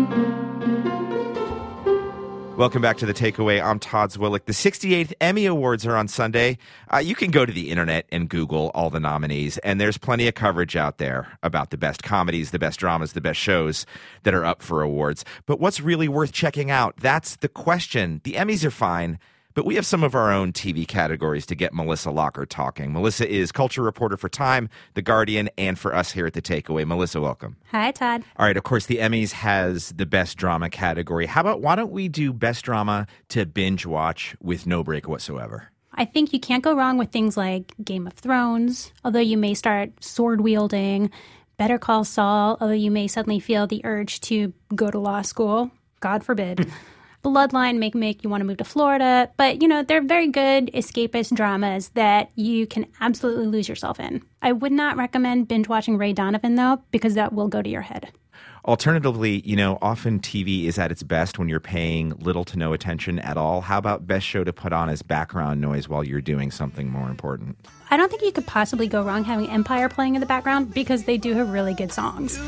Welcome back to The Takeaway. I'm Todd Zwillich. The 68th Emmy Awards are on Sunday. You can go to the internet and Google all the nominees, and there's plenty of coverage out there about the best comedies, the best dramas, the best shows that are up for awards. But what's really worth checking out? That's the question. The Emmys are fine, but we have some of our own TV categories to get Melissa Lockard talking. Melissa is culture reporter for Time, The Guardian, and for us here at The Takeaway. Melissa, welcome. Hi, Todd. All right, of course, the Emmys has the best drama category. Why don't we do best drama to binge watch with no break whatsoever? I think you can't go wrong with things like Game of Thrones, although you may start sword wielding, Better Call Saul, although you may suddenly feel the urge to go to law school. God forbid. Bloodline make you want to move to Florida. But, they're very good escapist dramas that you can absolutely lose yourself in. I would not recommend binge watching Ray Donovan, though, because that will go to your head. Alternatively, often TV is at its best when you're paying little to no attention at all. How about best show to put on as background noise while you're doing something more important? I don't think you could possibly go wrong having Empire playing in the background because they do have really good songs.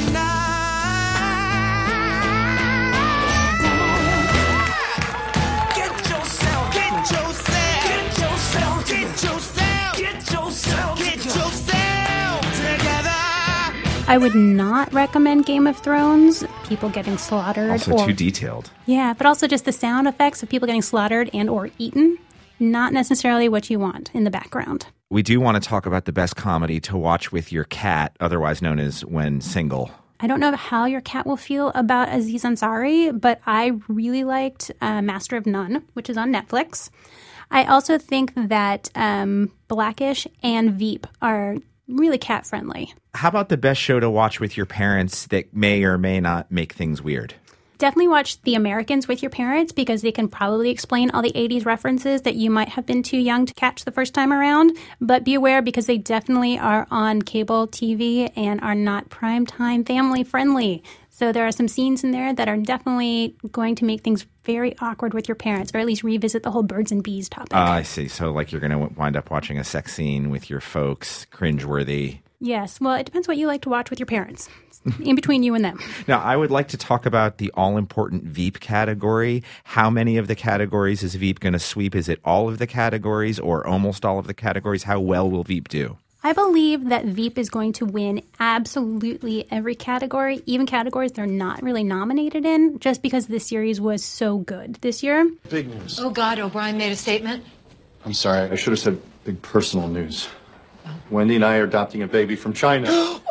I would not recommend Game of Thrones, people getting slaughtered. Also too detailed. Yeah, but also just the sound effects of people getting slaughtered and or eaten, not necessarily what you want in the background. We do want to talk about the best comedy to watch with your cat, otherwise known as When Single. I don't know how your cat will feel about Aziz Ansari, but I really liked Master of None, which is on Netflix. I also think that Blackish and Veep are really cat-friendly. How about the best show to watch with your parents that may or may not make things weird? Definitely watch The Americans with your parents because they can probably explain all the 80s references that you might have been too young to catch the first time around. But be aware because they definitely are on cable TV and are not primetime family friendly. So there are some scenes in there that are definitely going to make things very awkward with your parents, or at least revisit the whole birds and bees topic. I see. So like you're going to wind up watching a sex scene with your folks, cringeworthy. Yes. Well, it depends what you like to watch with your parents. In between you and them. Now, I would like to talk about the all-important Veep category. How many of the categories is Veep going to sweep? Is it all of the categories or almost all of the categories? How well will Veep do? I believe that Veep is going to win absolutely every category, even categories they're not really nominated in, just because the series was so good this year. Big news. Oh, God, O'Brien made a statement. I'm sorry. I should have said big personal news. Wendy and I are adopting a baby from China.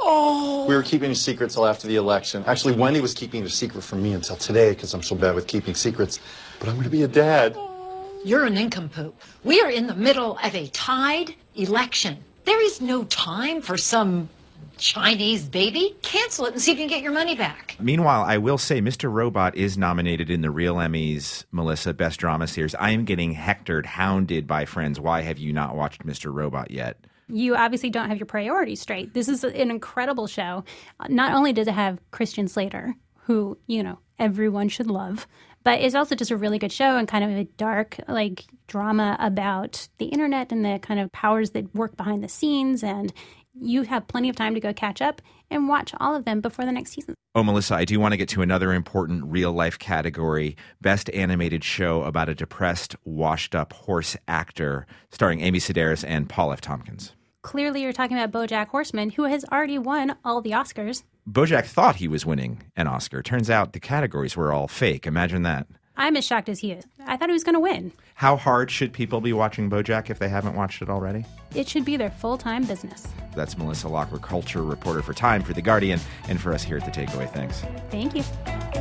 Oh! We were keeping a secret till after the election. Actually, Wendy was keeping it a secret from me until today because I'm so bad with keeping secrets. But I'm going to be a dad. You're an nincompoop. We are in the middle of a tied election. There is no time for some Chinese baby. Cancel it and see if you can get your money back. Meanwhile, I will say Mr. Robot is nominated in the Real Emmys, Melissa, Best Drama Series. I am getting hectored, hounded by friends. Why have you not watched Mr. Robot yet? You obviously don't have your priorities straight. This is an incredible show. Not only does it have Christian Slater, who, everyone should love, but it's also just a really good show and kind of a dark, drama about the internet and the kind of powers that work behind the scenes. And you have plenty of time to go catch up and watch all of them before the next season. Oh, Melissa, I do want to get to another important real-life category, Best Animated Show about a depressed, washed-up horse actor, starring Amy Sedaris and Paul F. Tompkins. Clearly, you're talking about BoJack Horseman, who has already won all the Oscars. BoJack thought he was winning an Oscar. Turns out the categories were all fake. Imagine that. I'm as shocked as he is. I thought he was going to win. How hard should people be watching BoJack if they haven't watched it already? It should be their full-time business. That's Melissa Lockwood, culture reporter for Time, for The Guardian, and for us here at The Takeaway. Thanks. Thank you.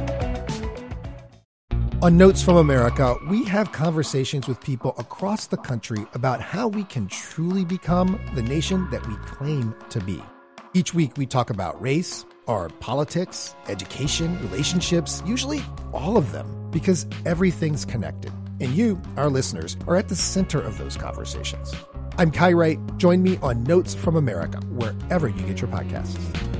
On Notes from America, we have conversations with people across the country about how we can truly become the nation that we claim to be. Each week, we talk about race, our politics, education, relationships, usually all of them, because everything's connected. And you, our listeners, are at the center of those conversations. I'm Kai Wright. Join me on Notes from America, wherever you get your podcasts.